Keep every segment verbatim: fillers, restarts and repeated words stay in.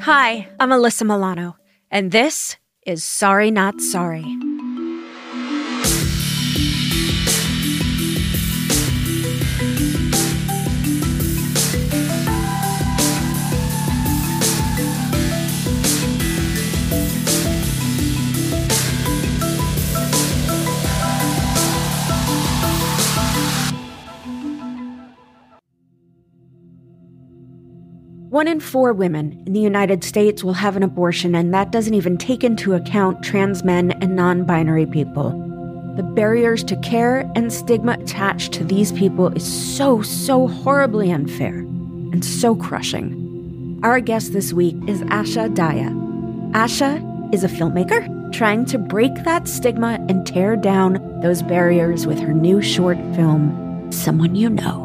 Hi, I'm Alyssa Milano, and this is Sorry Not Sorry. One in four women in the United States will have an abortion, and that doesn't even take into account trans men and non-binary people. The barriers to care and stigma attached to these people is so, so horribly unfair and so crushing. Our guest this week is Asha Dahya. Asha is a filmmaker trying to break that stigma and tear down those barriers with her new short film, Someone You Know.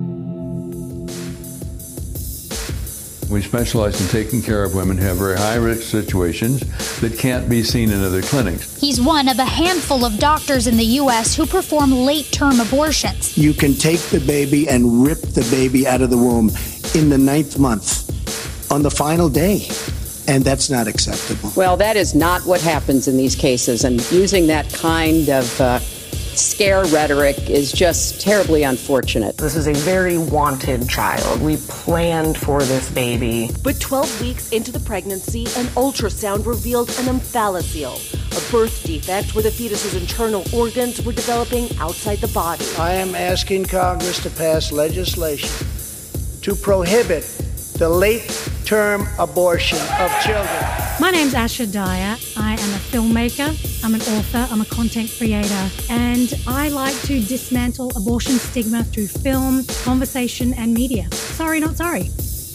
We specialize in taking care of women who have very high-risk situations that can't be seen in other clinics. He's one of a handful of doctors in the U S who perform late-term abortions. You can take the baby and rip the baby out of the womb in the ninth month, on the final day, and that's not acceptable. Well, that is not what happens in these cases, and using that kind of uh, scare rhetoric is just terribly unfortunate. This is a very wanted child. We planned for this baby. But twelve weeks into the pregnancy, an ultrasound revealed an omphalocele, a birth defect where the fetus's internal organs were developing outside the body. I am asking Congress to pass legislation to prohibit the late-term abortion of children. My name's Asha Dahya. I am a filmmaker, I'm an author, I'm a content creator, and I like to dismantle abortion stigma through film, conversation, and media. Sorry, not sorry.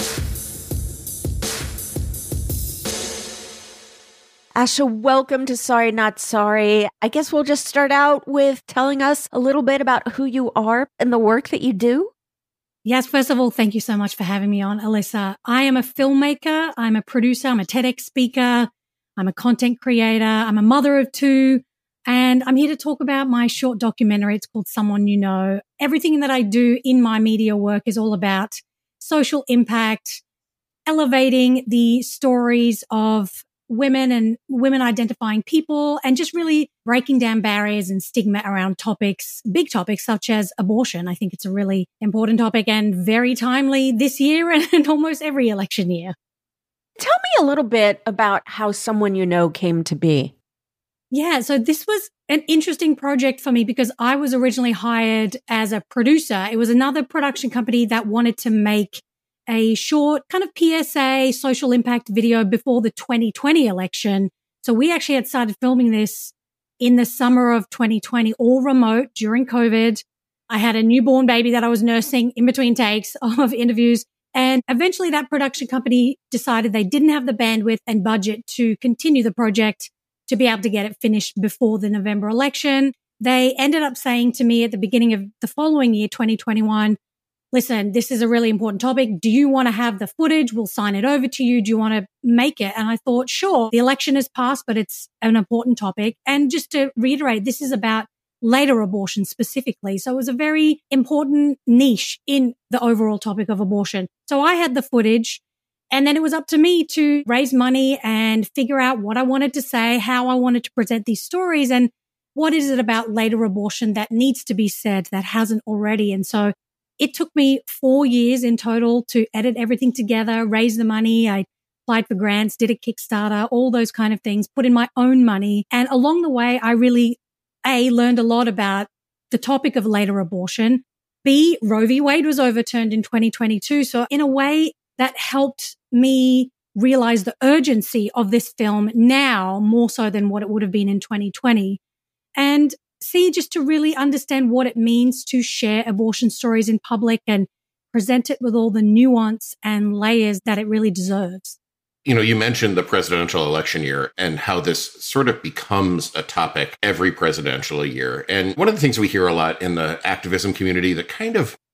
Asha, welcome to Sorry Not Sorry. I guess we'll just start out with telling us a little bit about who you are and the work that you do. Yes, first of all, thank you so much for having me on, Alyssa. I am a filmmaker, I'm a producer, I'm a TEDx speaker, I'm a content creator, I'm a mother of two, and I'm here to talk about my short documentary. It's called Someone You Know. Everything that I do in my media work is all about social impact, elevating the stories of women and women identifying people, and just really breaking down barriers and stigma around topics, big topics such as abortion. I think it's a really important topic and very timely this year and almost every election year. Tell me a little bit about how Someone You Know came to be. Yeah, so this was an interesting project for me because I was originally hired as a producer. It was another production company that wanted to make a short kind of P S A social impact video before the twenty twenty election. So we actually had started filming this in the summer of twenty twenty, all remote during COVID. I had a newborn baby that I was nursing in between takes of interviews. And eventually that production company decided they didn't have the bandwidth and budget to continue the project to be able to get it finished before the November election. They ended up saying to me at the beginning of the following year, twenty twenty-one, listen, this is a really important topic. Do you want to have the footage? We'll sign it over to you. Do you want to make it? And I thought, sure, the election has passed, but it's an important topic. And just to reiterate, this is about later abortion specifically. So it was a very important niche in the overall topic of abortion. So I had the footage, and then it was up to me to raise money and figure out what I wanted to say, how I wanted to present these stories, and what is it about later abortion that needs to be said that hasn't already. And so it took me four years in total to edit everything together, raise the money. I applied for grants, did a Kickstarter, all those kind of things, put in my own money. And along the way, I really, A, learned a lot about the topic of later abortion. B, Roe v. Wade was overturned in twenty twenty-two. So in a way that helped me realize the urgency of this film now more so than what it would have been in twenty twenty. And C, just to really understand what it means to share abortion stories in public and present it with all the nuance and layers that it really deserves. You know, you mentioned the presidential election year and how this sort of becomes a topic every presidential year. And one of the things we hear a lot in the activism community that kind of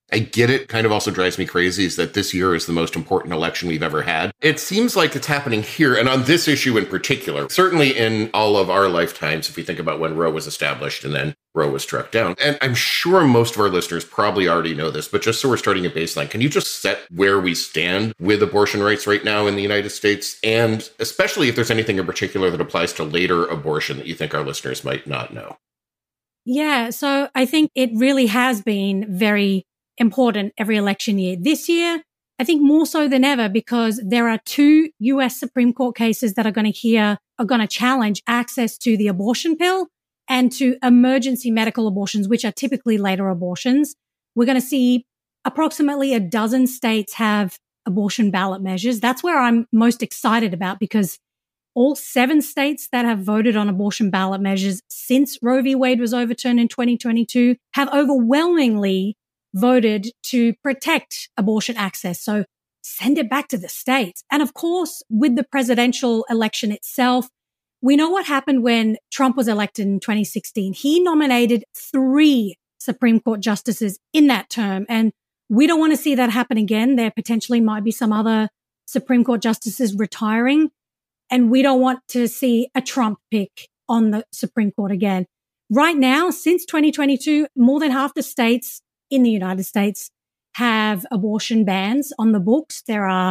I get it. Kind of also drives me crazy is that this year is the most important election we've ever had. It seems like it's happening here, and on this issue in particular, certainly in all of our lifetimes, if we think about when Roe was established and then Roe was struck down. And I'm sure most of our listeners probably already know this, but just so we're starting a baseline, can you just set where we stand with abortion rights right now in the United States? And especially if there's anything in particular that applies to later abortion that you think our listeners might not know. Yeah, so I think it really has been very important every election year. This year, I think more so than ever, because there are two U S Supreme Court cases that are going to hear, are going to challenge access to the abortion pill and to emergency medical abortions, which are typically later abortions. We're going to see approximately a dozen states have abortion ballot measures. That's where I'm most excited about, because all seven states that have voted on abortion ballot measures since Roe v. Wade was overturned in twenty twenty-two have overwhelmingly voted to protect abortion access. So send it back to the states. And of course, with the presidential election itself, we know what happened when Trump was elected in twenty sixteen. He nominated three Supreme Court justices in that term. And we don't want to see that happen again. There potentially might be some other Supreme Court justices retiring. And we don't want to see a Trump pick on the Supreme Court again. Right now, since twenty twenty-two, more than half the states in the United States have abortion bans on the books. There are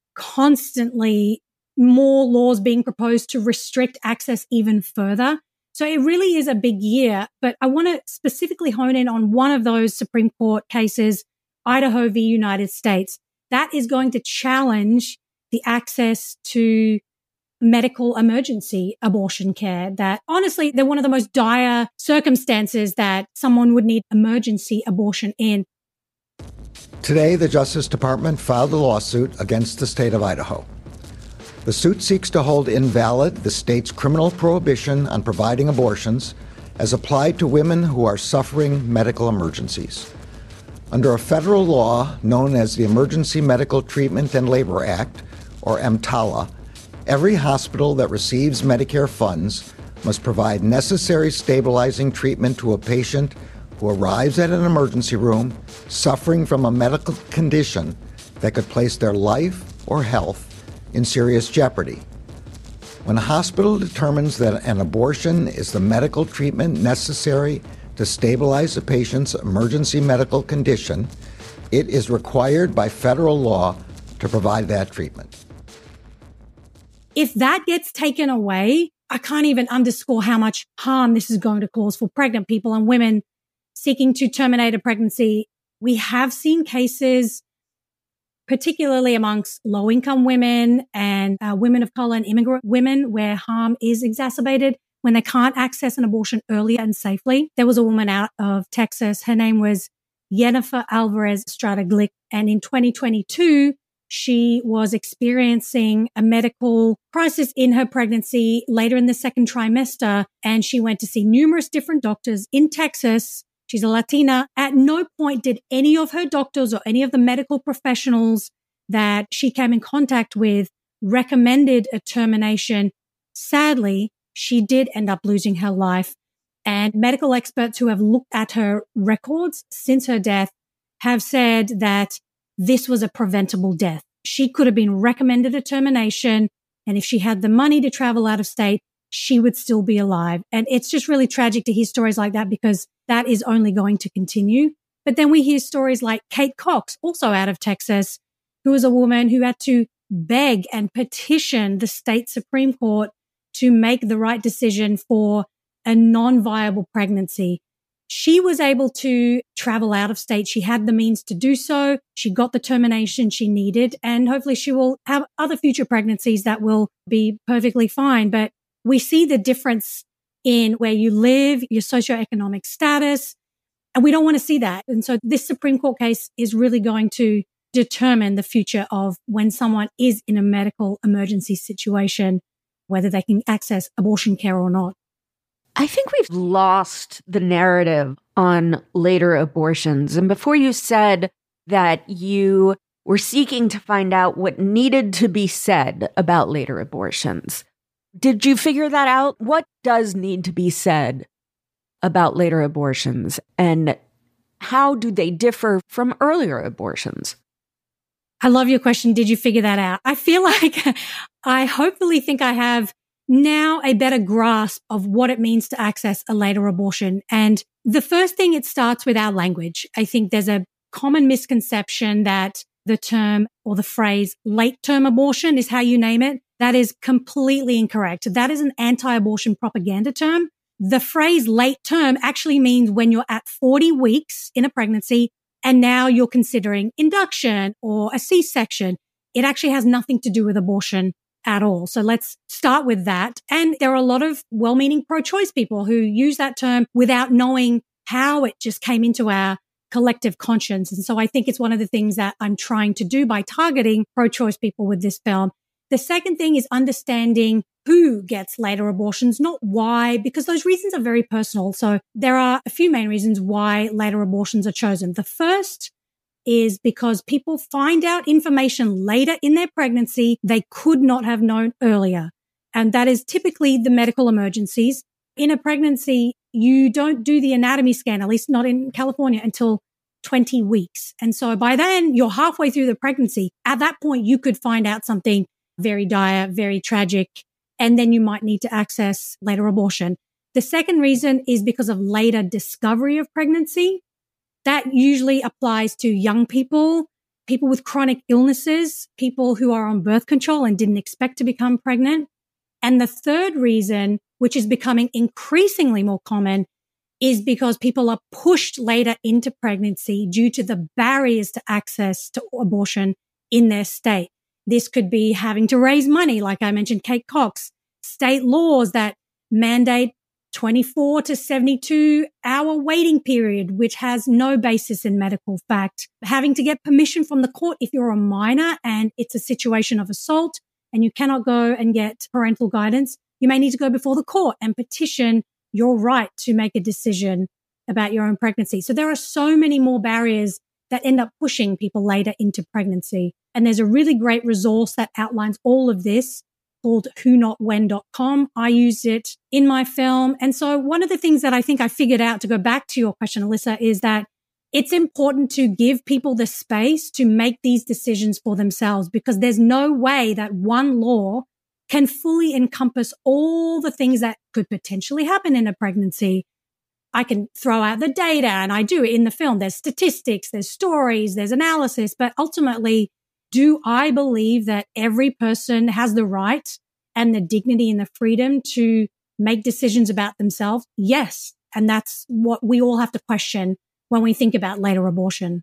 constantly more laws being proposed to restrict access even further. So it really is a big year, but I want to specifically hone in on one of those Supreme Court cases, Idaho v. United States. That is going to challenge the access to medical emergency abortion care that honestly, they're one of the most dire circumstances that someone would need emergency abortion in. Today, the Justice Department filed a lawsuit against the state of Idaho. The suit seeks to hold invalid the state's criminal prohibition on providing abortions as applied to women who are suffering medical emergencies. Under a federal law known as the Emergency Medical Treatment and Labor Act, or EMTALA, every hospital that receives Medicare funds must provide necessary stabilizing treatment to a patient who arrives at an emergency room suffering from a medical condition that could place their life or health in serious jeopardy. When a hospital determines that an abortion is the medical treatment necessary to stabilize a patient's emergency medical condition, it is required by federal law to provide that treatment. If that gets taken away, I can't even underscore how much harm this is going to cause for pregnant people and women seeking to terminate a pregnancy. We have seen cases, particularly amongst low-income women and uh, women of color and immigrant women, where harm is exacerbated when they can't access an abortion early and safely. There was a woman out of Texas. Her name was Jennifer Alvarez Strata-Glick. And in twenty twenty-two, she was experiencing a medical crisis in her pregnancy later in the second trimester, and she went to see numerous different doctors in Texas. She's a Latina. At no point did any of her doctors or any of the medical professionals that she came in contact with recommended a termination. Sadly, she did end up losing her life. And medical experts who have looked at her records since her death have said that this was a preventable death. She could have been recommended a termination, and if she had the money to travel out of state, she would still be alive. And it's just really tragic to hear stories like that, because that is only going to continue. But then we hear stories like Kate Cox, also out of Texas, who was a woman who had to beg and petition the state Supreme Court to make the right decision for a non-viable pregnancy. She was able to travel out of state. She had the means to do so. She got the termination she needed, and hopefully she will have other future pregnancies that will be perfectly fine. But we see the difference in where you live, your socioeconomic status, and we don't want to see that. And so this Supreme Court case is really going to determine the future of when someone is in a medical emergency situation, whether they can access abortion care or not. I think we've lost the narrative on later abortions. And before you said that you were seeking to find out what needed to be said about later abortions, did you figure that out? What does need to be said about later abortions? And how do they differ from earlier abortions? I love your question. Did you figure that out? I feel like I hopefully think I have now a better grasp of what it means to access a later abortion. And the first thing, it starts with our language. I think there's a common misconception that the term or the phrase late term abortion is how you name it. That is completely incorrect. That is an anti-abortion propaganda term. The phrase late term actually means when you're at forty weeks in a pregnancy and now you're considering induction or a C-section. It actually has nothing to do with abortion at all. So let's start with that. And there are a lot of well-meaning pro-choice people who use that term without knowing how it just came into our collective conscience. And so I think it's one of the things that I'm trying to do by targeting pro-choice people with this film. The second thing is understanding who gets later abortions, not why, because those reasons are very personal. So there are a few main reasons why later abortions are chosen. The first is because people find out information later in their pregnancy they could not have known earlier. And that is typically the medical emergencies. In a pregnancy, you don't do the anatomy scan, at least not in California, until twenty weeks. And so by then, you're halfway through the pregnancy. At that point, you could find out something very dire, very tragic, and then you might need to access later abortion. The second reason is because of later discovery of pregnancy. That usually applies to young people, people with chronic illnesses, people who are on birth control and didn't expect to become pregnant. And the third reason, which is becoming increasingly more common, is because people are pushed later into pregnancy due to the barriers to access to abortion in their state. This could be having to raise money, like I mentioned, Kate Cox, state laws that mandate twenty-four to seventy-two hour waiting period, which has no basis in medical fact, having to get permission from the court if you're a minor and it's a situation of assault and you cannot go and get parental guidance. You may need to go before the court and petition your right to make a decision about your own pregnancy. So there are so many more barriers that end up pushing people later into pregnancy. And there's a really great resource that outlines all of this called who not when dot com. I used it in my film. And so one of the things that I think I figured out, to go back to your question, Alyssa, is that it's important to give people the space to make these decisions for themselves, because there's no way that one law can fully encompass all the things that could potentially happen in a pregnancy. I can throw out the data, and I do it in the film. There's statistics, there's stories, there's analysis, but ultimately, do I believe that every person has the right and the dignity and the freedom to make decisions about themselves? Yes. And that's what we all have to question when we think about later abortion.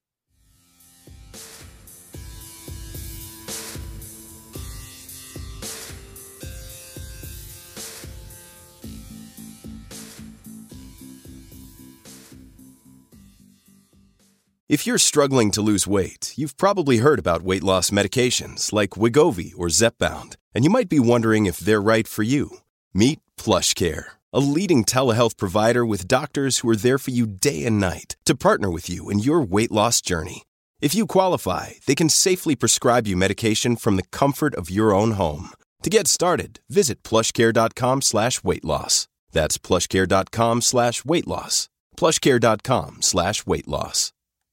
If you're struggling to lose weight, you've probably heard about weight loss medications like Wegovy or Zepbound, and you might be wondering if they're right for you. Meet PlushCare, a leading telehealth provider with doctors who are there for you day and night to partner with you in your weight loss journey. If you qualify, they can safely prescribe you medication from the comfort of your own home. To get started, visit plushcare.com slash weight loss. That's plushcare.com slash weight loss. plushcare.com slash weight loss.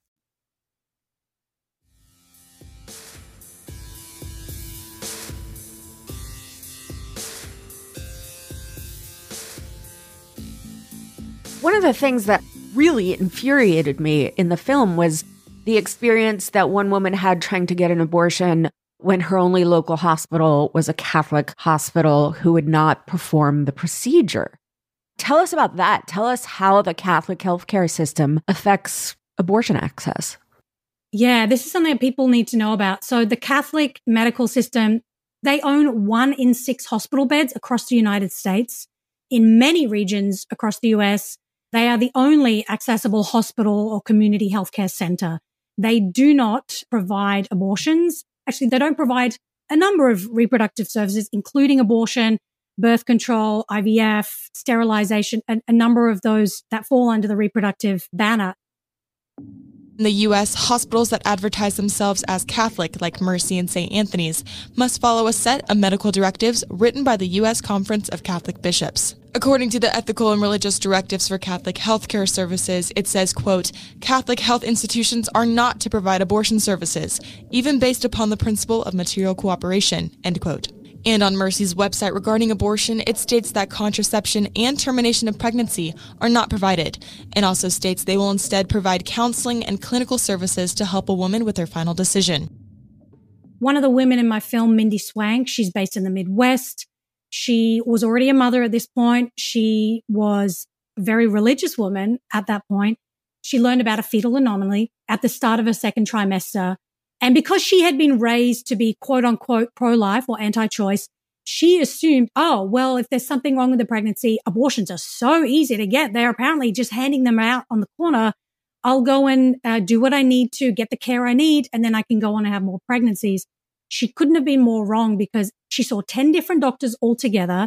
One of the things that really infuriated me in the film was the experience that one woman had trying to get an abortion when her only local hospital was a Catholic hospital who would not perform the procedure. Tell us about that. Tell us how the Catholic healthcare system affects abortion access. Yeah, this is something that people need to know about. So the Catholic medical system, they own one in six hospital beds across the United States. In many regions across the U S, they are the only accessible hospital or community healthcare center. They do not provide abortions. Actually, they don't provide a number of reproductive services, including abortion, birth control, I V F, sterilization, and a number of those that fall under the reproductive banner. In the U S, hospitals that advertise themselves as Catholic, like Mercy and Saint Anthony's, must follow a set of medical directives written by the U S Conference of Catholic Bishops. According to the Ethical and Religious Directives for Catholic Healthcare Services, it says, quote, Catholic health institutions are not to provide abortion services, even based upon the principle of material cooperation, end quote. And on Mercy's website regarding abortion, it states that contraception and termination of pregnancy are not provided, and also states they will instead provide counseling and clinical services to help a woman with her final decision. One of the women in my film, Mindy Swank, she's based in the Midwest. She was already a mother at this point. She was a very religious woman at that point. She learned about a fetal anomaly at the start of her second trimester. And because she had been raised to be quote unquote pro-life or anti-choice, she assumed, oh, well, if there's something wrong with the pregnancy, abortions are so easy to get. They're apparently just handing them out on the corner. I'll go and uh, do what I need to get the care I need, and then I can go on and have more pregnancies. She couldn't have been more wrong because she saw ten different doctors altogether,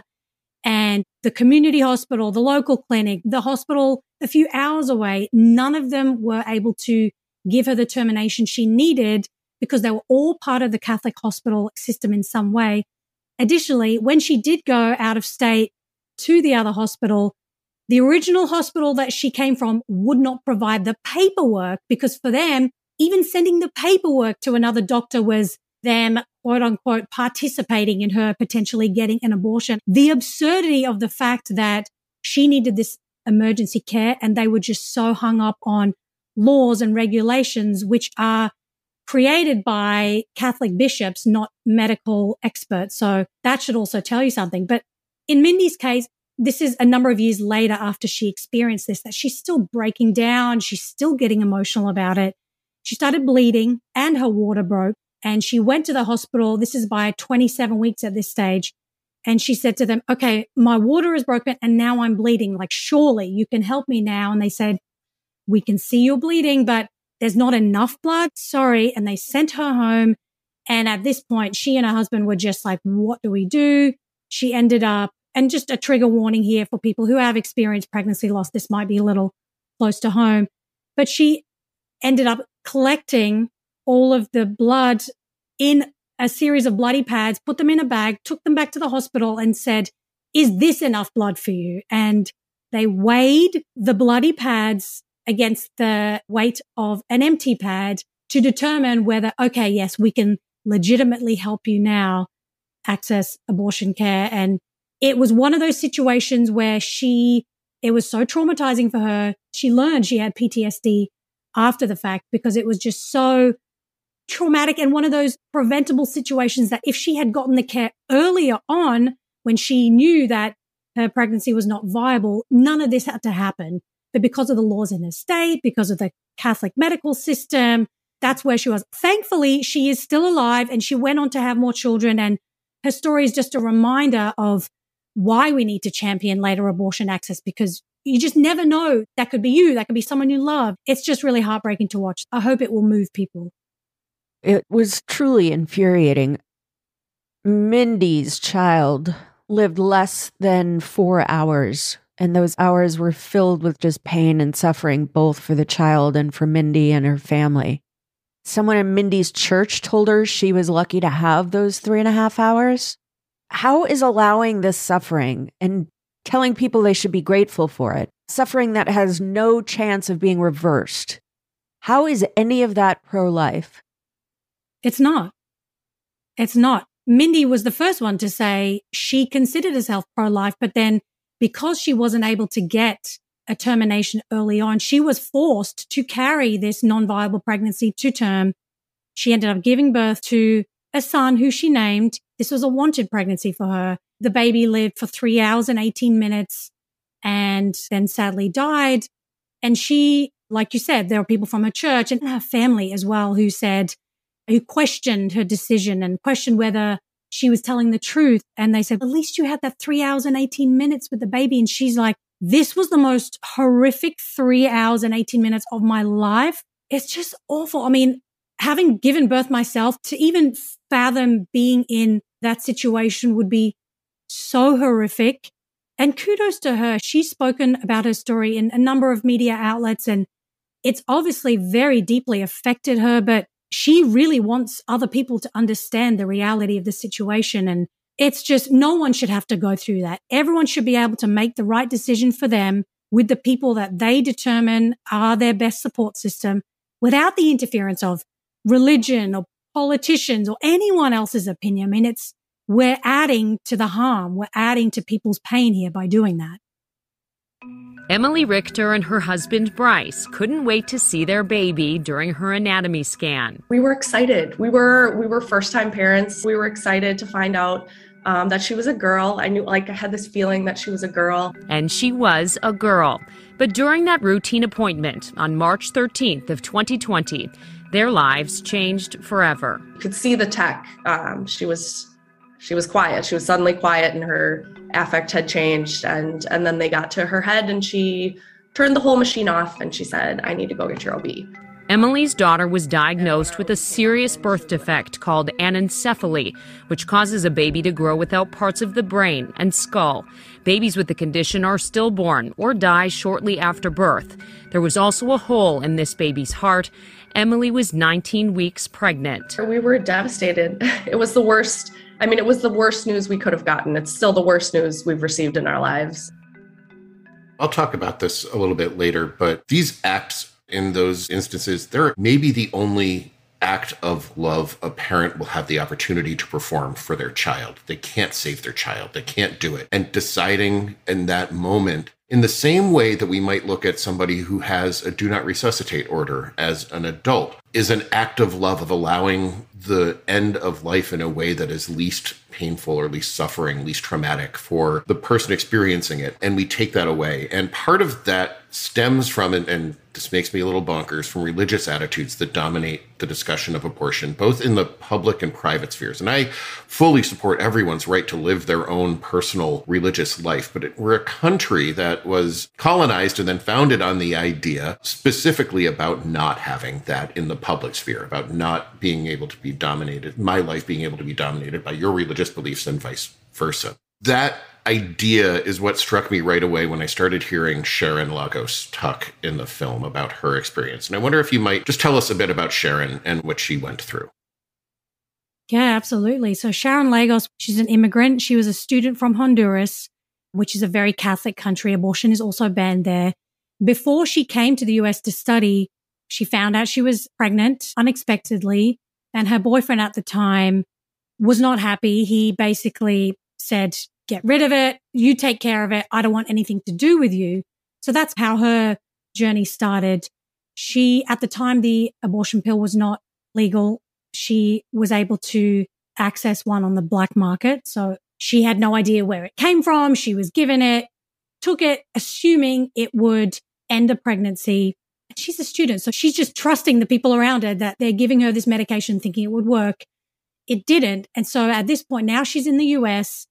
and the community hospital, the local clinic, the hospital a few hours away, none of them were able to give her the termination she needed because they were all part of the Catholic hospital system in some way. Additionally, when she did go out of state to the other hospital, the original hospital that she came from would not provide the paperwork because for them, even sending the paperwork to another doctor was them, quote unquote, participating in her potentially getting an abortion. The absurdity of the fact that she needed this emergency care and they were just so hung up on laws and regulations, which are created by Catholic bishops, not medical experts. So that should also tell you something. But in Mindy's case, this is a number of years later after she experienced this, that she's still breaking down. She's still getting emotional about it. She started bleeding and her water broke. And she went to the hospital. This is by twenty-seven weeks at this stage. And she said to them, okay, my water is broken and now I'm bleeding. Like, surely you can help me now. And they said, we can see you're bleeding, but there's not enough blood. Sorry. And they sent her home. And at this point, she and her husband were just like, what do we do? She ended up, and just a trigger warning here for people who have experienced pregnancy loss. This might be a little close to home, but she ended up collecting all of the blood in a series of bloody pads, put them in a bag, took them back to the hospital and said, is this enough blood for you? And they weighed the bloody pads against the weight of an empty pad to determine whether, okay, yes, we can legitimately help you now access abortion care. And it was one of those situations where she, it was so traumatizing for her. She learned she had P T S D after the fact because it was just so traumatic and one of those preventable situations that if she had gotten the care earlier on when she knew that her pregnancy was not viable, none of this had to happen. But because of the laws in her state, because of the Catholic medical system, that's where she was. Thankfully, she is still alive and she went on to have more children. And her story is just a reminder of why we need to champion later abortion access, because you just never know. That could be you. That could be someone you love. It's just really heartbreaking to watch. I hope it will move people. It was truly infuriating. Mindy's child lived less than four hours, and those hours were filled with just pain and suffering, both for the child and for Mindy and her family. Someone in Mindy's church told her she was lucky to have those three and a half hours. How is allowing this suffering and telling people they should be grateful for it, suffering that has no chance of being reversed, how is any of that pro-life? It's not. It's not. Mindy was the first one to say she considered herself pro-life, but then because she wasn't able to get a termination early on, she was forced to carry this non-viable pregnancy to term. She ended up giving birth to a son who she named. This was a wanted pregnancy for her. The baby lived for three hours and eighteen minutes and then sadly died. And she, like you said, there were people from her church and her family as well who said, who questioned her decision and questioned whether she was telling the truth. And they said, at least you had that three hours and eighteen minutes with the baby. And she's like, this was the most horrific three hours and eighteen minutes of my life. It's just awful. I mean, having given birth myself, to even fathom being in that situation would be so horrific. And kudos to her. She's spoken about her story in a number of media outlets, and It's obviously very deeply affected her, but she really wants other people to understand the reality of the situation. And it's just, no one should have to go through that. Everyone should be able to make the right decision for them with the people that they determine are their best support system without the interference of religion or politicians or anyone else's opinion. I mean, it's, we're adding to the harm. We're adding to people's pain here by doing that. Emily Richter and her husband Bryce couldn't wait to see their baby during her anatomy scan. We were excited. We were we were first-time parents. We were excited to find out um, that she was a girl. I knew, like, I had this feeling that she was a girl. And she was a girl. But during that routine appointment on March thirteenth of twenty twenty, their lives changed forever. You could see the tech. Um, she was she was quiet. She was suddenly quiet, and her affect had changed. And and then they got to her head, and she turned the whole machine off, and she said, "I need to go get your O B." Emily's daughter was diagnosed with a serious birth defect called anencephaly, which causes a baby to grow without parts of the brain and skull. Babies with the condition are stillborn or die shortly after birth. There was also a hole in this baby's heart. Emily was nineteen weeks pregnant. We were devastated. It was the worst. I mean, it was the worst news we could have gotten. It's still the worst news we've received in our lives. I'll talk about this a little bit later, but these acts in those instances, they're maybe the only act of love a parent will have the opportunity to perform for their child. They can't save their child. They can't do it. And deciding in that moment, in the same way that we might look at somebody who has a do not resuscitate order as an adult, is an act of love of allowing the end of life in a way that is least painful or least suffering, least traumatic for the person experiencing it. And we take that away. And part of that stems from, and, and this makes me a little bonkers, from religious attitudes that dominate the discussion of abortion, both in the public and private spheres. And I fully support everyone's right to live their own personal religious life. But it, we're a country that was colonized and then founded on the idea specifically about not having that in the public sphere, about not being able to be dominated, my life being able to be dominated by your religious beliefs and vice versa. That idea is what struck me right away when I started hearing Sharon Lagos talk in the film about her experience. And I wonder if you might just tell us a bit about Sharon and what she went through. Yeah, absolutely. So Sharon Lagos, she's an immigrant. She was a student from Honduras, which is a very Catholic country. Abortion is also banned there. Before she came to the U S to study, she found out she was pregnant unexpectedly, and her boyfriend at the time was not happy. He basically said, "Get rid of it. You take care of it. I don't want anything to do with you." So that's how her journey started. She, at the time, the abortion pill was not legal. She was able to access one on the black market. So she had no idea where it came from. She was given it, took it, assuming it would end a pregnancy. And she's a student, so she's just trusting the people around her that they're giving her this medication thinking it would work. It didn't. And so at this point, now she's in the U S,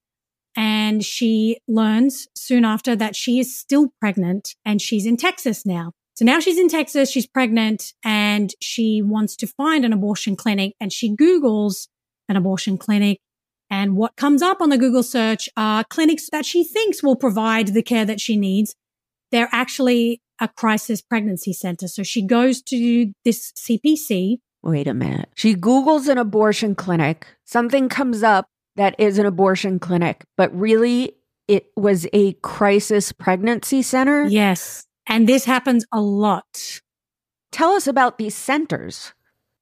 and she learns soon after that she is still pregnant, and she's in Texas now. So now she's in Texas, she's pregnant, and she wants to find an abortion clinic, and she Googles an abortion clinic. And what comes up on the Google search are clinics that she thinks will provide the care that she needs. They're actually a crisis pregnancy center. So she goes to this C P C. Wait a minute. She Googles an abortion clinic. Something comes up that is an abortion clinic, but really it was a crisis pregnancy center? Yes. And this happens a lot. Tell us about these centers.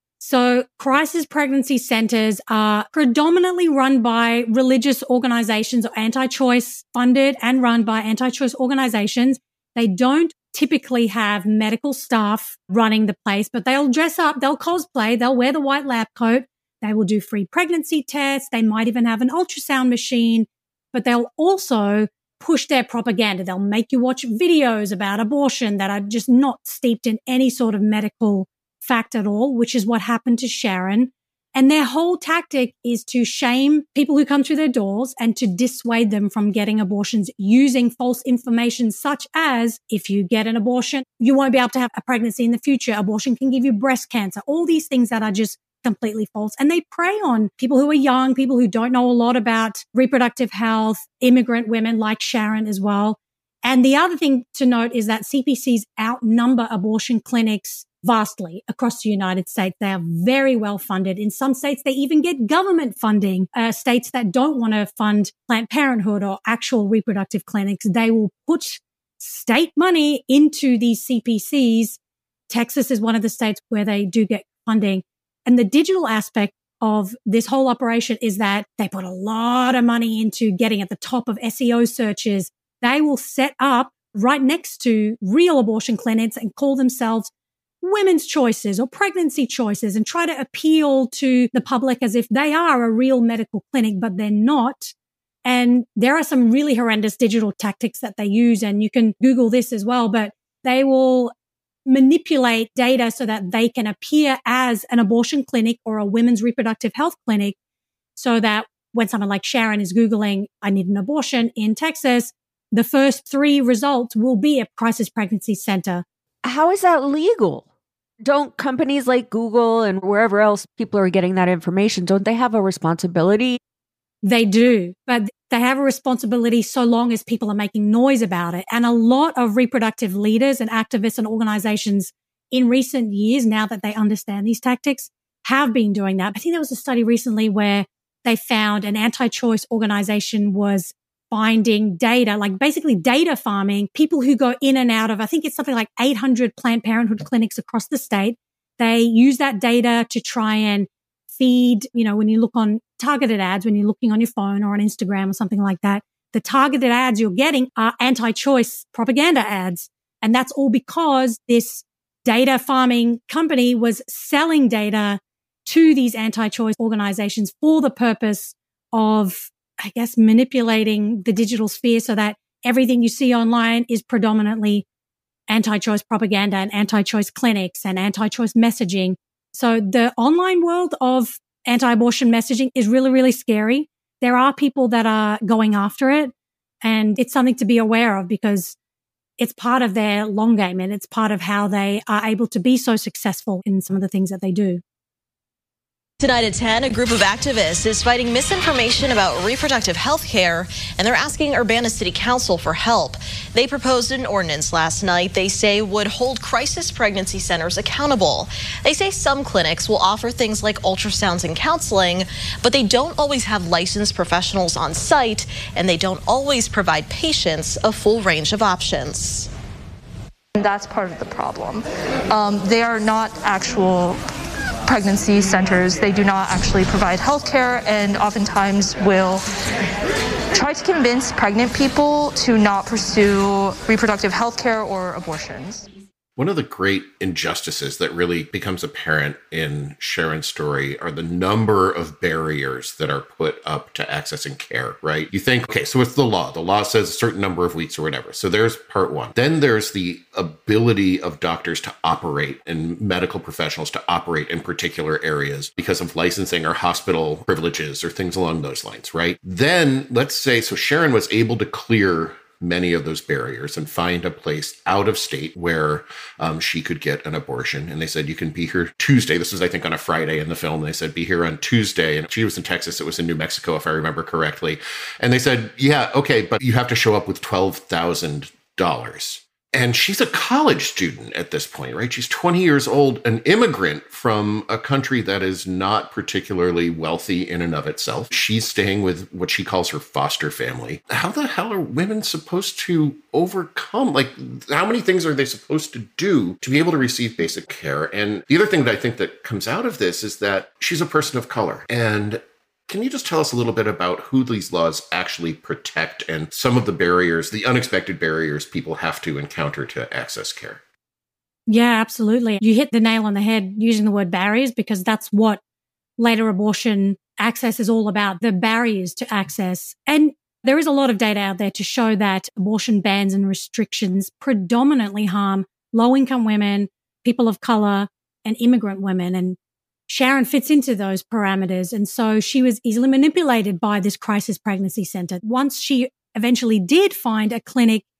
So crisis pregnancy centers are predominantly run by religious organizations or anti-choice, funded and run by anti-choice organizations. They don't typically have medical staff running the place, but they'll dress up, they'll cosplay, they'll wear the white lab coat. They will do free pregnancy tests. They might even have an ultrasound machine, but they'll also push their propaganda. They'll make you watch videos about abortion that are just not steeped in any sort of medical fact at all, which is what happened to Sharon. And their whole tactic is to shame people who come through their doors and to dissuade them from getting abortions using false information such as, if you get an abortion, you won't be able to have a pregnancy in the future. Abortion can give you breast cancer. All these things that are just completely false. And they prey on people who are young, people who don't know a lot about reproductive health, immigrant women like Sharon as well. And the other thing to note is that C P Cs outnumber abortion clinics vastly across the United States. They are very well funded. In some states, they even get government funding. Uh, states that don't want to fund Planned Parenthood or actual reproductive clinics, they will put state money into these C P Cs. Texas is one of the states where they do get funding. And the digital aspect of this whole operation is that they put a lot of money into getting at the top of S E O searches. They will set up right next to real abortion clinics and call themselves women's choices or pregnancy choices and try to appeal to the public as if they are a real medical clinic, but they're not. And there are some really horrendous digital tactics that they use, and you can Google this as well, but they will manipulate data so that they can appear as an abortion clinic or a women's reproductive health clinic, so that when someone like Sharon is Googling, I need an abortion in Texas, the first three results will be a crisis pregnancy center. How is that legal? Don't companies like Google and wherever else people are getting that information, don't they have a responsibility? They do, but they have a responsibility so long as people are making noise about it. And a lot of reproductive leaders and activists and organizations in recent years, now that they understand these tactics, have been doing that. I think there was a study recently where they found an anti-choice organization was finding data, like basically data farming, people who go in and out of, I think it's something like eight hundred Planned Parenthood clinics across the state. They use that data to try and feed, you know, when you look on targeted ads, when you're looking on your phone or on Instagram or something like that, the targeted ads you're getting are anti-choice propaganda ads. And that's all because this data farming company was selling data to these anti-choice organizations for the purpose of, I guess, manipulating the digital sphere so that everything you see online is predominantly anti-choice propaganda and anti-choice clinics and anti-choice messaging. So the online world of anti-abortion messaging is really, really scary. There are people that are going after it, and it's something to be aware of because it's part of their long game and it's part of how they are able to be so successful in some of the things that they do. Tonight at ten, a group of activists is fighting misinformation about reproductive health care, and they're asking Urbana City Council for help. They proposed an ordinance last night they say would hold crisis pregnancy centers accountable. They say some clinics will offer things like ultrasounds and counseling, but they don't always have licensed professionals on site, and they don't always provide patients a full range of options. And that's part of the problem. Um, they are not actual pregnancy centers. They do not actually provide health care and oftentimes will try to convince pregnant people to not pursue reproductive health care or abortions. One of the great injustices that really becomes apparent in Sharon's story are the number of barriers that are put up to accessing care, right? You think, okay, so it's the law. The law says a certain number of weeks or whatever. So there's part one. Then there's the ability of doctors to operate and medical professionals to operate in particular areas because of licensing or hospital privileges or things along those lines, right? Then let's say, so Sharon was able to clear many of those barriers and find a place out of state where um, she could get an abortion. And they said, you can be here Tuesday. This was, I think, on a Friday in the film. They said, be here on Tuesday. And she was in Texas. It was in New Mexico, if I remember correctly. And they said, yeah, okay, but you have to show up with twelve thousand dollars. And she's a college student at this point, right? She's twenty years old, an immigrant from a country that is not particularly wealthy in and of itself. She's staying with what she calls her foster family. How the hell are women supposed to overcome? Like, how many things are they supposed to do to be able to receive basic care? And the other thing that I think that comes out of this is that she's a person of color. And can you just tell us a little bit about who these laws actually protect and some of the barriers, the unexpected barriers people have to encounter to access care? Yeah, absolutely. You hit the nail on the head using the word barriers because that's what later abortion access is all about, the barriers to access. And there is a lot of data out there to show that abortion bans and restrictions predominantly harm low-income women, people of color, and immigrant women. And Sharon fits into those parameters. And so she was easily manipulated by this crisis pregnancy center. Once she eventually did find a clinic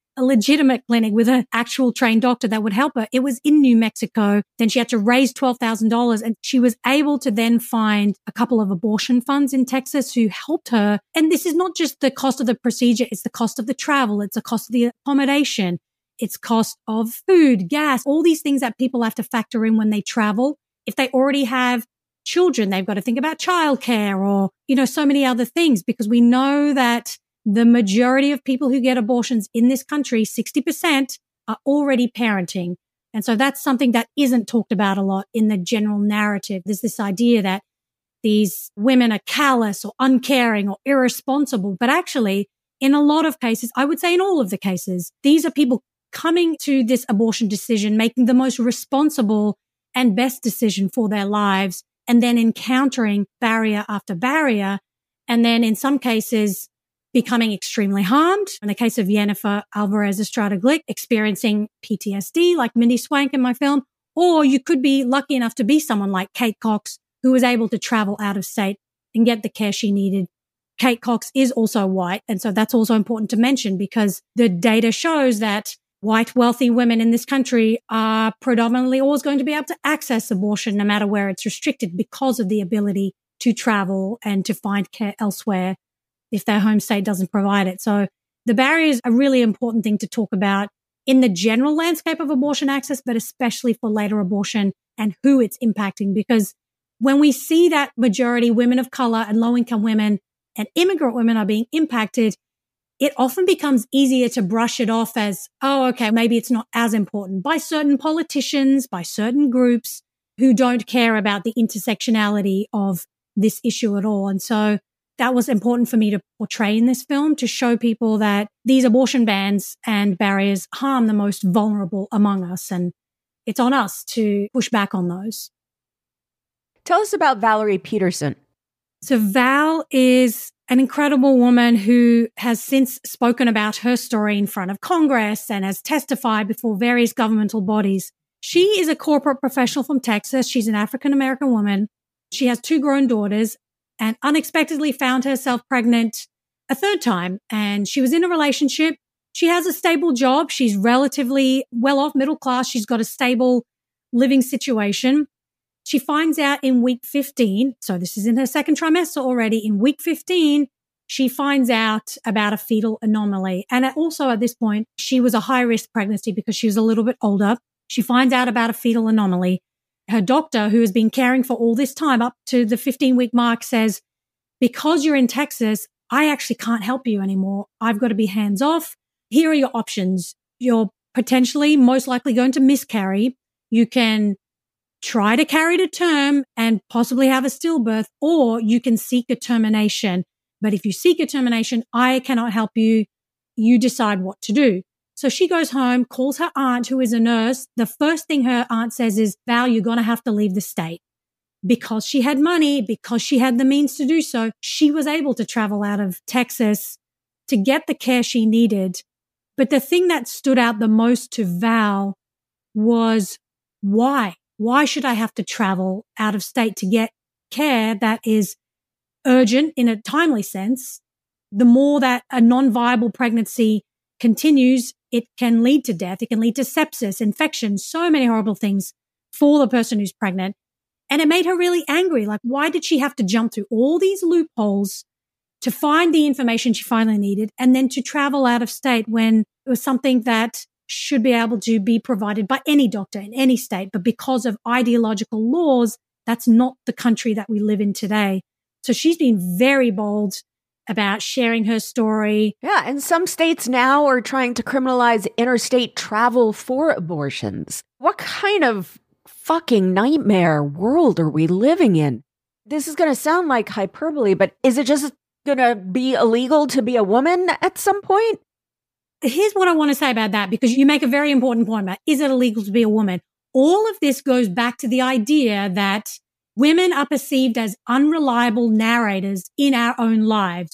a legitimate clinic with an actual trained doctor that would help her. It was in New Mexico. Then she had to raise twelve thousand dollars, and she was able to then find a couple of abortion funds in Texas who helped her. And this is not just the cost of the procedure. It's the cost of the travel. It's the cost of the accommodation. It's cost of food, gas, all these things that people have to factor in when they travel. If they already have children, they've got to think about childcare or, you know, so many other things, because we know that the majority of people who get abortions in this country, sixty percent, are already parenting. And so that's something that isn't talked about a lot in the general narrative. There's this idea that these women are callous or uncaring or irresponsible. But actually, in a lot of cases, I would say in all of the cases, these are people coming to this abortion decision, making the most responsible and best decision for their lives, and then encountering barrier after barrier. And then in some cases, becoming extremely harmed. In the case of Yennefer Alvarez Estrada Glick, experiencing P T S D like Mindy Swank in my film. Or you could be lucky enough to be someone like Kate Cox, who was able to travel out of state and get the care she needed. Kate Cox is also white. And so that's also important to mention, because the data shows that white, wealthy women in this country are predominantly always going to be able to access abortion no matter where it's restricted, because of the ability to travel and to find care elsewhere if their home state doesn't provide it. So the barrier is a really important thing to talk about in the general landscape of abortion access, but especially for later abortion and who it's impacting. Because when we see that majority women of color and low-income women and immigrant women are being impacted, it often becomes easier to brush it off as, oh, okay, maybe it's not as important, by certain politicians, by certain groups who don't care about the intersectionality of this issue at all. And so that was important for me to portray in this film, to show people that these abortion bans and barriers harm the most vulnerable among us. And it's on us to push back on those. Tell us about Valerie Peterson. So Val is an incredible woman who has since spoken about her story in front of Congress and has testified before various governmental bodies. She is a corporate professional from Texas. She's an African-American woman. She has two grown daughters and unexpectedly found herself pregnant a third time. And she was in a relationship. She has a stable job. She's relatively well off, middle class. She's got a stable living situation. She finds out in week fifteen, so this is in her second trimester already, in week fifteen, she finds out about a fetal anomaly. And also at this point, she was a high-risk pregnancy because she was a little bit older. She finds out about a fetal anomaly. Her doctor, who has been caring for all this time up to the fifteen-week mark, says, because you're in Texas, I actually can't help you anymore. I've got to be hands-off. Here are your options. You're potentially most likely going to miscarry. You can try to carry to term and possibly have a stillbirth, or you can seek a termination. But if you seek a termination, I cannot help you. You decide what to do. So she goes home, calls her aunt, who is a nurse. The first thing her aunt says is, Val, you're going to have to leave the state. Because she had money, because she had the means to do so, she was able to travel out of Texas to get the care she needed. But the thing that stood out the most to Val was why? Why should I have to travel out of state to get care that is urgent in a timely sense? The more that a non-viable pregnancy continues, it can lead to death. It can lead to sepsis, infection, so many horrible things for the person who's pregnant. And it made her really angry. Like, why did she have to jump through all these loopholes to find the information she finally needed and then to travel out of state when it was something that should be able to be provided by any doctor in any state. But because of ideological laws, that's not the country that we live in today. So she's been very bold about sharing her story. Yeah, and some states now are trying to criminalize interstate travel for abortions. What kind of fucking nightmare world are we living in? This is going to sound like hyperbole, but is it just going to be illegal to be a woman at some point? Here's what I want to say about that, because you make a very important point about, is it illegal to be a woman? All of this goes back to the idea that women are perceived as unreliable narrators in our own lives.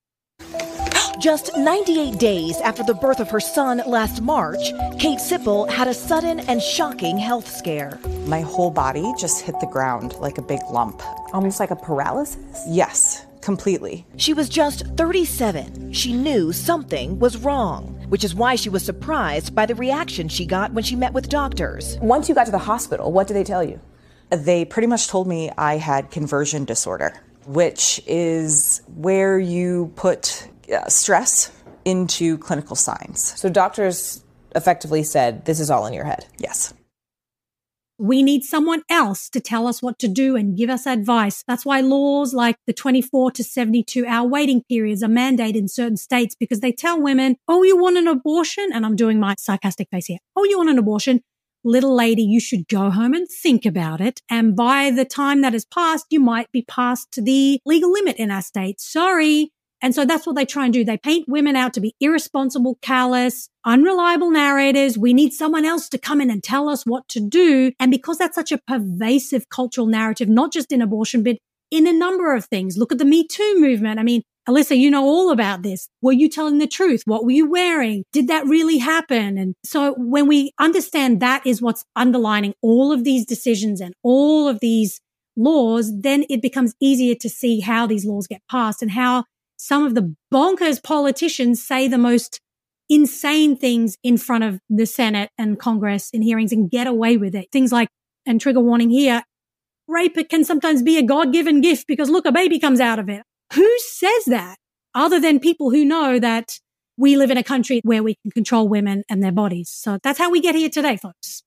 Just ninety-eight days after the birth of her son last March, Kate Sipple had a sudden and shocking health scare. My whole body just hit the ground like a big lump. Almost like a paralysis? Yes, completely. She was just thirty-seven. She knew something was wrong. which is why she was surprised by the reaction she got when she met with doctors. Once you got to the hospital, what did they tell you? They pretty much told me I had conversion disorder, which is where you put uh, stress into clinical signs. So doctors effectively said, this is all in your head? Yes. We need someone else to tell us what to do and give us advice. That's why laws like the twenty-four to seventy-two hour waiting periods are mandated in certain states, because they tell women, oh, you want an abortion? And I'm doing my sarcastic face here. Oh, you want an abortion? Little lady, you should go home and think about it. And by the time that has passed, you might be past the legal limit in our state. Sorry. And so that's what they try and do. They paint women out to be irresponsible, callous, unreliable narrators. We need someone else to come in and tell us what to do. And because that's such a pervasive cultural narrative, not just in abortion, but in a number of things. Look at the Me Too movement. I mean, Alyssa, you know all about this. Were you telling the truth? What were you wearing? Did that really happen? And so when we understand that is what's underlining all of these decisions and all of these laws, then it becomes easier to see how these laws get passed and how some of the bonkers politicians say the most insane things in front of the Senate and Congress in hearings and get away with it. Things like, and trigger warning here, rape it can sometimes be a God-given gift because look, a baby comes out of it. Who says that other than people who know that we live in a country where we can control women and their bodies? So that's how we get here today, folks.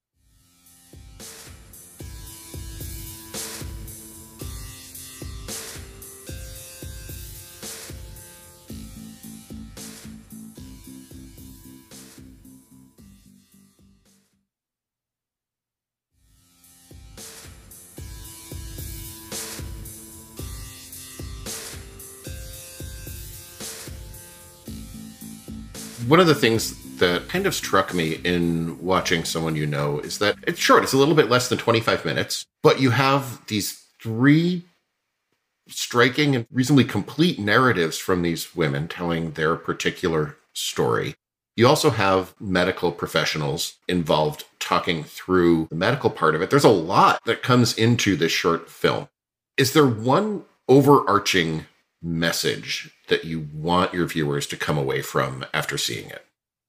One of the things that kind of struck me in watching Someone You Know is that it's short. It's a little bit less than twenty-five minutes, but you have these three striking and reasonably complete narratives from these women telling their particular story. You also have medical professionals involved talking through the medical part of it. There's a lot that comes into this short film. Is there one overarching message that you want your viewers to come away from after seeing it?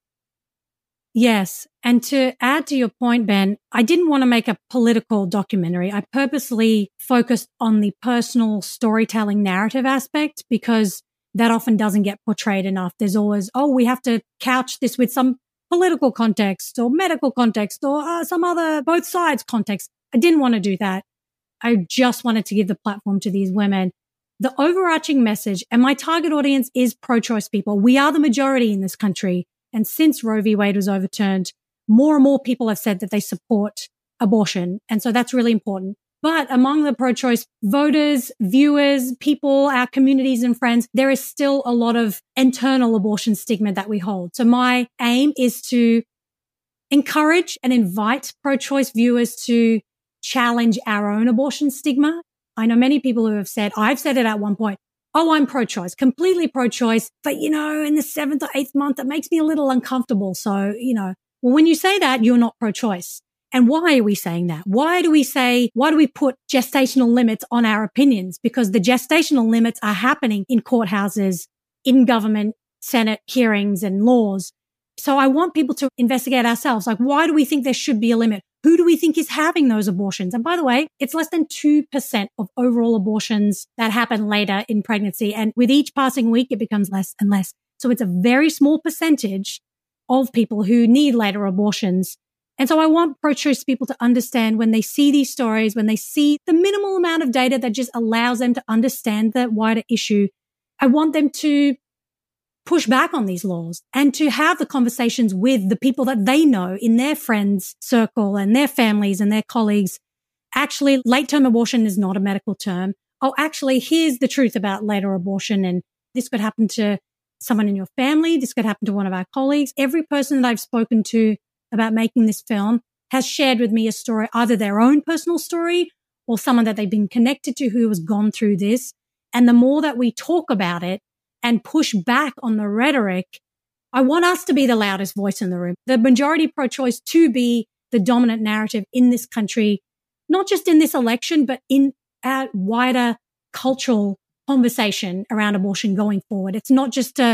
Yes. And to add to your point, Ben, I didn't want to make a political documentary. I purposely focused on the personal storytelling narrative aspect because that often doesn't get portrayed enough. There's always, oh, we have to couch this with some political context or medical context or uh, some other both sides context. I didn't want to do that. I just wanted to give the platform to these women. The overarching message, and my target audience is pro-choice people. We are the majority in this country. And since Roe v. Wade was overturned, more and more people have said that they support abortion. And so that's really important. But among the pro-choice voters, viewers, people, our communities and friends, there is still a lot of internal abortion stigma that we hold. So my aim is to encourage and invite pro-choice viewers to challenge our own abortion stigma. I know many people who have said, I've said it at one point, oh, I'm pro-choice, completely pro-choice. But, you know, in the seventh or eighth month, it makes me a little uncomfortable. So, you know, well, when you say that, you're not pro-choice. And why are we saying that? Why do we say, why do we put gestational limits on our opinions? Because the gestational limits are happening in courthouses, in government, Senate hearings and laws. So I want people to investigate ourselves. Like, why do we think there should be a limit? Who do we think is having those abortions? And by the way, it's less than two percent of overall abortions that happen later in pregnancy. And with each passing week, it becomes less and less. So it's a very small percentage of people who need later abortions. And so I want pro-choice people to understand when they see these stories, when they see the minimal amount of data that just allows them to understand the wider issue, I want them to push back on these laws and to have the conversations with the people that they know in their friends circle and their families and their colleagues. Actually, late-term abortion is not a medical term. Oh, actually, here's the truth about later abortion. And this could happen to someone in your family. This could happen to one of our colleagues. Every person that I've spoken to about making this film has shared with me a story, either their own personal story or someone that they've been connected to who has gone through this. And the more that we talk about it and push back on the rhetoric, I want us to be the loudest voice in the room, the majority pro-choice to be the dominant narrative in this country, not just in this election, but in our wider cultural conversation around abortion going forward. It's not just a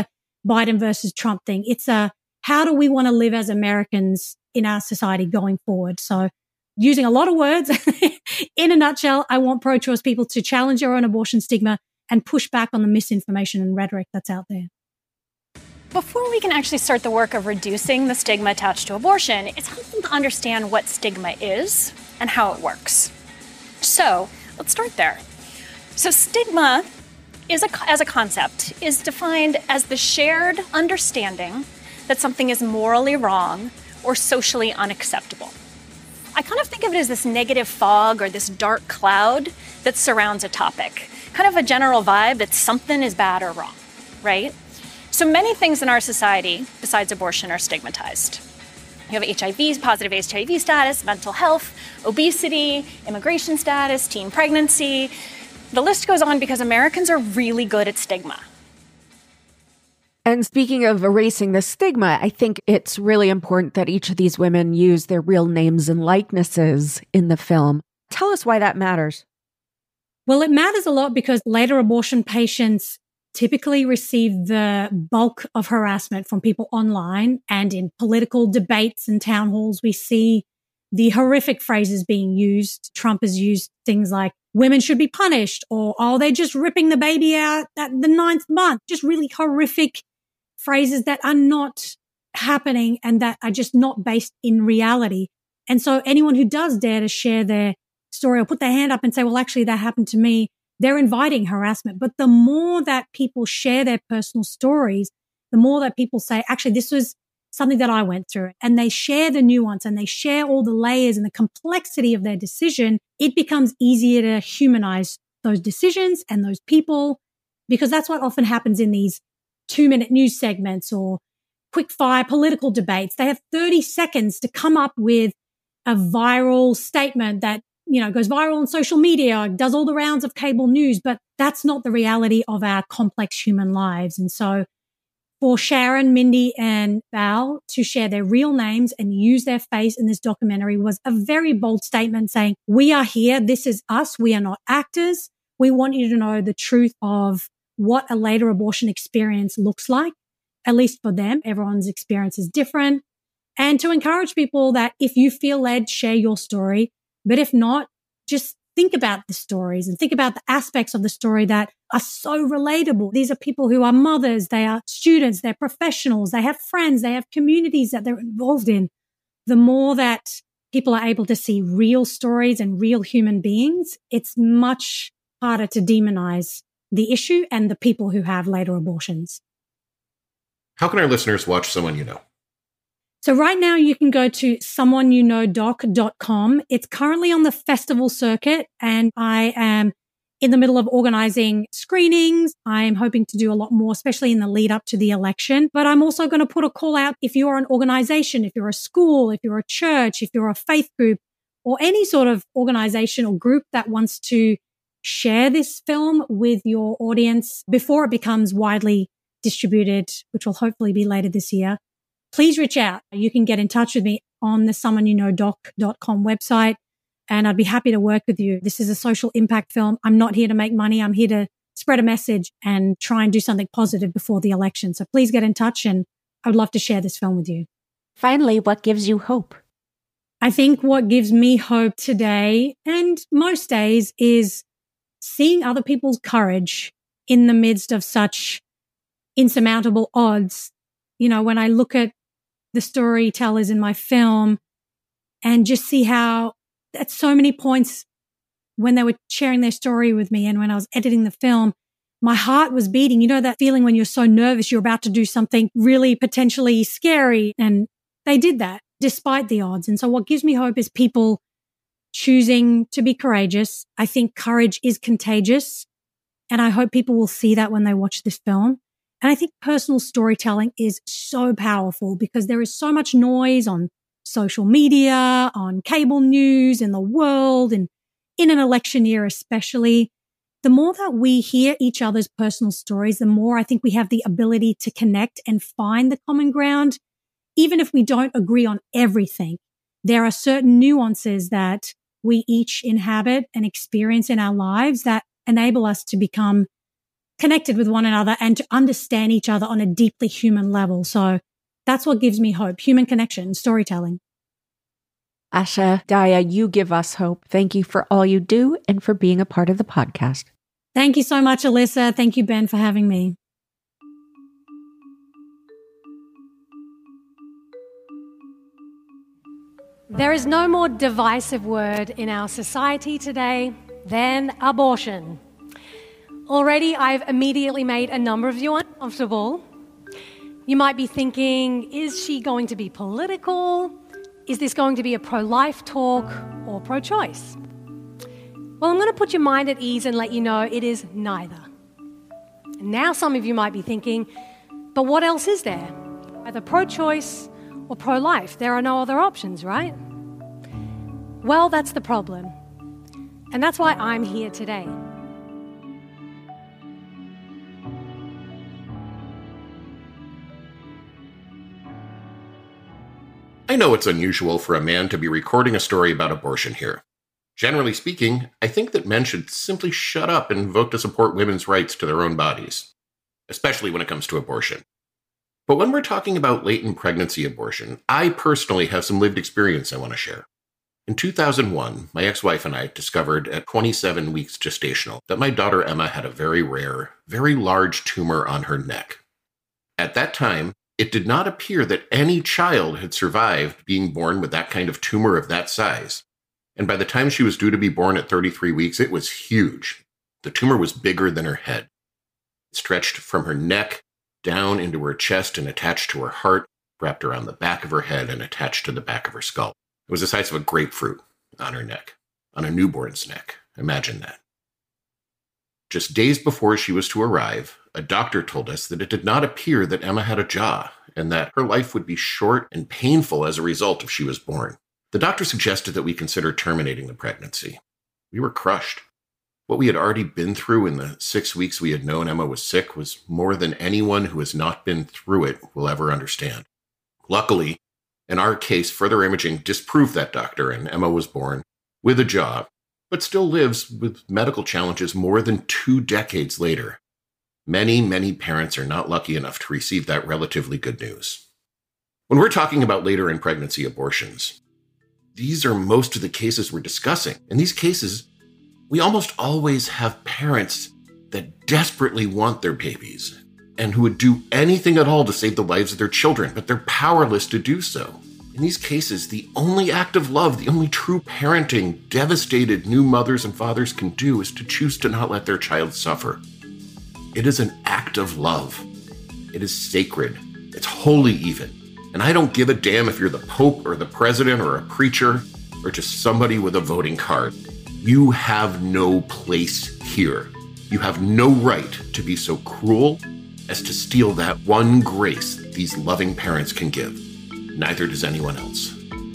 Biden versus Trump thing. It's a, how do we want to live as Americans in our society going forward? So using a lot of words, in a nutshell, I want pro-choice people to challenge their own abortion stigma and push back on the misinformation and rhetoric that's out there. Before we can actually start the work of reducing the stigma attached to abortion, it's helpful to understand what stigma is and how it works. So let's start there. So stigma is a, as a concept is defined as the shared understanding that something is morally wrong or socially unacceptable. I kind of think of it as this negative fog or this dark cloud that surrounds a topic, kind of a general vibe that something is bad or wrong, right? So many things in our society, besides abortion, are stigmatized. You have H I V, positive H I V status, mental health, obesity, immigration status, teen pregnancy. The list goes on because Americans are really good at stigma. And speaking of erasing the stigma, I think it's really important that each of these women use their real names and likenesses in the film. Tell us why that matters. Well, it matters a lot because later abortion patients typically receive the bulk of harassment from people online, and in political debates and town halls, we see the horrific phrases being used. Trump has used things like women should be punished, or, oh, they're just ripping the baby out at the ninth month. Just really horrific phrases that are not happening and that are just not based in reality. And so anyone who does dare to share their story or put their hand up and say, well, actually, that happened to me, they're inviting harassment. But the more that people share their personal stories, the more that people say, actually, this was something that I went through, and they share the nuance and they share all the layers and the complexity of their decision, it becomes easier to humanize those decisions and those people, because that's what often happens in these two-minute news segments or quick-fire political debates. They have thirty seconds to come up with a viral statement that, you know, goes viral on social media, does all the rounds of cable news, but that's not the reality of our complex human lives. And so for Sharon, Mindy, and Val to share their real names and use their face in this documentary was a very bold statement saying, we are here. This is us. We are not actors. We want you to know the truth of what a later abortion experience looks like, at least for them. Everyone's experience is different. And to encourage people that if you feel led, share your story. But if not, just think about the stories and think about the aspects of the story that are so relatable. These are people who are mothers, they are students, they're professionals, they have friends, they have communities that they're involved in. The more that people are able to see real stories and real human beings, it's much harder to demonize the issue and the people who have later abortions. How can our listeners watch Someone You Know? So right now you can go to someone you know doc dot com. It's currently on the festival circuit, and I am in the middle of organizing screenings. I'm hoping to do a lot more, especially in the lead up to the election. But I'm also going to put a call out if you're an organization, if you're a school, if you're a church, if you're a faith group, or any sort of organization or group that wants to share this film with your audience before it becomes widely distributed, which will hopefully be later this year. Please reach out. You can get in touch with me on the someone you know doc dot com website, and I'd be happy to work with you. This is a social impact film. I'm not here to make money. I'm here to spread a message and try and do something positive before the election. So please get in touch, and I would love to share this film with you. Finally, what gives you hope? I think what gives me hope today and most days is seeing other people's courage in the midst of such insurmountable odds. You know, when I look at the storytellers in my film and just see how at so many points when they were sharing their story with me and when I was editing the film, my heart was beating. You know, that feeling when you're so nervous, you're about to do something really potentially scary. And they did that despite the odds. And so what gives me hope is people choosing to be courageous. I think courage is contagious. And I hope people will see that when they watch this film. And I think personal storytelling is so powerful because there is so much noise on social media, on cable news, in the world, and in an election year especially. The more that we hear each other's personal stories, the more I think we have the ability to connect and find the common ground. Even if we don't agree on everything, there are certain nuances that we each inhabit and experience in our lives that enable us to become connected with one another and to understand each other on a deeply human level. So that's what gives me hope, human connection, storytelling. Asha, Daya, you give us hope. Thank you for all you do and for being a part of the podcast. Thank you so much, Alyssa. Thank you, Ben, for having me. There is no more divisive word in our society today than abortion. Already, I've immediately made a number of you uncomfortable. You might be thinking, is she going to be political? Is this going to be a pro-life talk or pro-choice? Well, I'm going to put your mind at ease and let you know it is neither. Now some of you might be thinking, but what else is there? Either pro-choice or pro-life. There are no other options, right? Well, that's the problem. And that's why I'm here today. I know it's unusual for a man to be recording a story about abortion here. Generally speaking, I think that men should simply shut up and vote to support women's rights to their own bodies, especially when it comes to abortion. But when we're talking about latent pregnancy abortion, I personally have some lived experience I want to share. In two thousand one, my ex-wife and I discovered at twenty-seven weeks gestational that my daughter Emma had a very rare, very large tumor on her neck. At that time, it did not appear that any child had survived being born with that kind of tumor of that size. And by the time she was due to be born at thirty-three weeks, it was huge. The tumor was bigger than her head. It stretched from her neck down into her chest and attached to her heart, wrapped around the back of her head and attached to the back of her skull. It was the size of a grapefruit on her neck, on a newborn's neck. Imagine that. Just days before she was to arrive, a doctor told us that it did not appear that Emma had a jaw and that her life would be short and painful as a result if she was born. The doctor suggested that we consider terminating the pregnancy. We were crushed. What we had already been through in the six weeks we had known Emma was sick was more than anyone who has not been through it will ever understand. Luckily, in our case, further imaging disproved that doctor, and Emma was born with a jaw, but still lives with medical challenges more than two decades later. Many, many parents are not lucky enough to receive that relatively good news. When we're talking about later in pregnancy abortions, these are most of the cases we're discussing. In these cases, we almost always have parents that desperately want their babies and who would do anything at all to save the lives of their children, but they're powerless to do so. In these cases, the only act of love, the only true parenting devastated new mothers and fathers can do is to choose to not let their child suffer. It is an act of love. It is sacred. It's holy even. And I don't give a damn if you're the Pope or the president or a preacher or just somebody with a voting card. You have no place here. You have no right to be so cruel as to steal that one grace these loving parents can give. Neither does anyone else.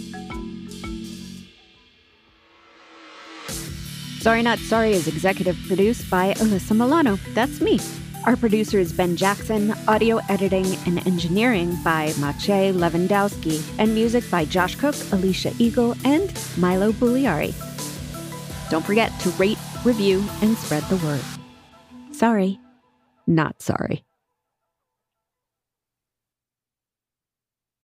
Sorry Not Sorry is executive produced by Alyssa Milano. That's me. Our producer is Ben Jackson, audio editing and engineering by Maciej Lewandowski, and music by Josh Cook, Alicia Eagle, and Milo Bugliari. Don't forget to rate, review, and spread the word. Sorry, not sorry.